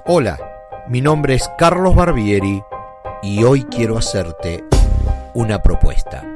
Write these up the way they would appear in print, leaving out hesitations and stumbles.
Hola, mi nombre es Carlos Barbieri y hoy quiero hacerte una propuesta.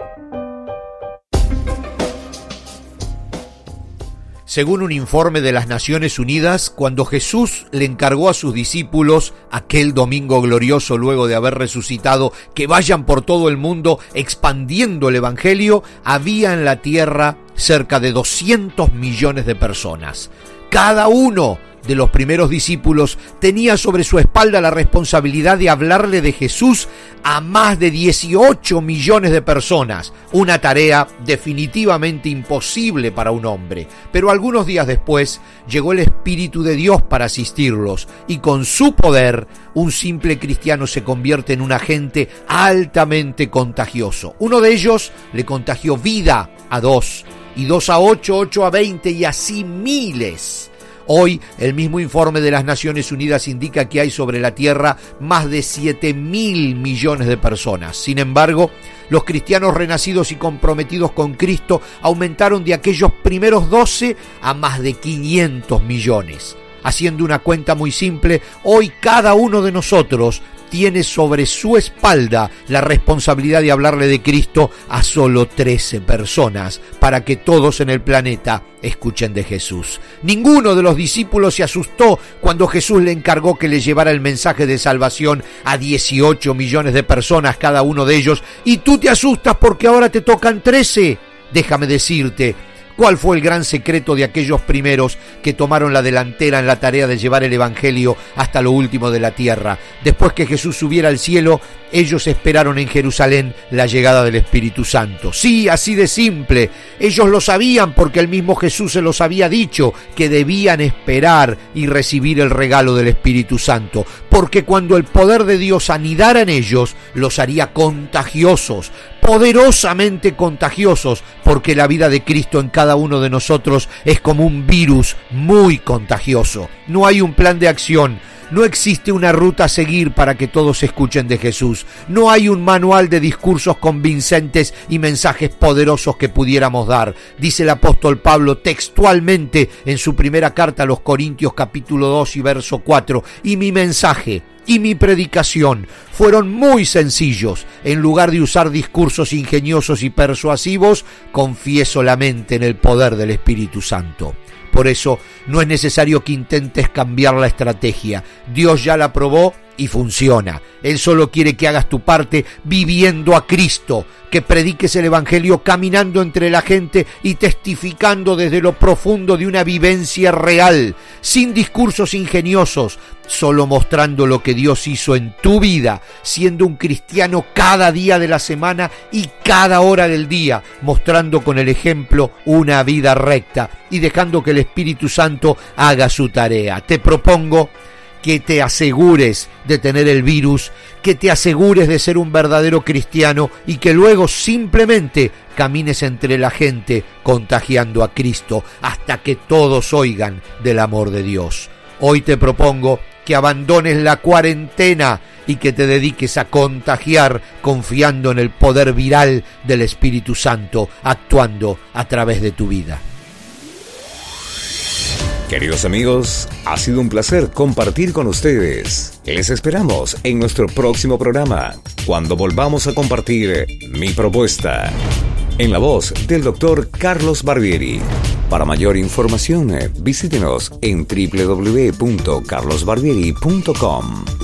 Según un informe de las Naciones Unidas, cuando Jesús le encargó a sus discípulos aquel domingo glorioso luego de haber resucitado que vayan por todo el mundo expandiendo el Evangelio, había en la tierra cerca de 200 millones de personas. Cada uno de los primeros discípulos tenía sobre su espalda la responsabilidad de hablarle de Jesús a más de 18 millones de personas, una tarea definitivamente imposible para un hombre. Pero algunos días después llegó el Espíritu de Dios para asistirlos y con su poder un simple cristiano se convierte en un agente altamente contagioso. Uno de ellos le contagió vida a 2, y 2 a 8, 8 a 20 y así miles. Hoy, el mismo informe de las Naciones Unidas indica que hay sobre la tierra más de 7.000 millones de personas. Sin embargo, los cristianos renacidos y comprometidos con Cristo aumentaron de aquellos primeros 12 a más de 500 millones. Haciendo una cuenta muy simple, hoy cada uno de nosotros tiene sobre su espalda la responsabilidad de hablarle de Cristo a solo 13 personas para que todos en el planeta escuchen de Jesús. Ninguno de los discípulos se asustó cuando Jesús le encargó que le llevara el mensaje de salvación a 18 millones de personas, cada uno de ellos, y tú te asustas porque ahora te tocan 13. Déjame decirte, ¿cuál fue el gran secreto de aquellos primeros que tomaron la delantera en la tarea de llevar el Evangelio hasta lo último de la tierra? Después que Jesús subiera al cielo, ellos esperaron en Jerusalén la llegada del Espíritu Santo. Sí, así de simple. Ellos lo sabían porque el mismo Jesús se los había dicho que debían esperar y recibir el regalo del Espíritu Santo. Porque cuando el poder de Dios anidara en ellos, los haría contagiosos, poderosamente contagiosos, porque la vida de Cristo en cada uno de nosotros es como un virus muy contagioso. No hay un plan de acción. No existe una ruta a seguir para que todos escuchen de Jesús. No hay un manual de discursos convincentes y mensajes poderosos que pudiéramos dar. Dice el apóstol Pablo textualmente en su primera carta a los Corintios capítulo 2 y verso 4. Y mi mensaje y mi predicación fueron muy sencillos. En lugar de usar discursos ingeniosos y persuasivos, confié solamente en el poder del Espíritu Santo. Por eso no es necesario que intentes cambiar la estrategia. Dios ya la probó y funciona. Él solo quiere que hagas tu parte viviendo a Cristo, que prediques el Evangelio caminando entre la gente y testificando desde lo profundo de una vivencia real, sin discursos ingeniosos, solo mostrando lo que Dios hizo en tu vida, siendo un cristiano cada día de la semana y cada hora del día, mostrando con el ejemplo una vida recta y dejando que el Espíritu Santo haga su tarea. Te propongo que te asegures de tener el virus, que te asegures de ser un verdadero cristiano y que luego simplemente camines entre la gente contagiando a Cristo hasta que todos oigan del amor de Dios. Hoy te propongo que abandones la cuarentena y que te dediques a contagiar confiando en el poder viral del Espíritu Santo actuando a través de tu vida. Queridos amigos, ha sido un placer compartir con ustedes. Les esperamos en nuestro próximo programa, cuando volvamos a compartir Mi Propuesta, en la voz del Dr. Carlos Barbieri. Para mayor información, visítenos en www.carlosbarbieri.com.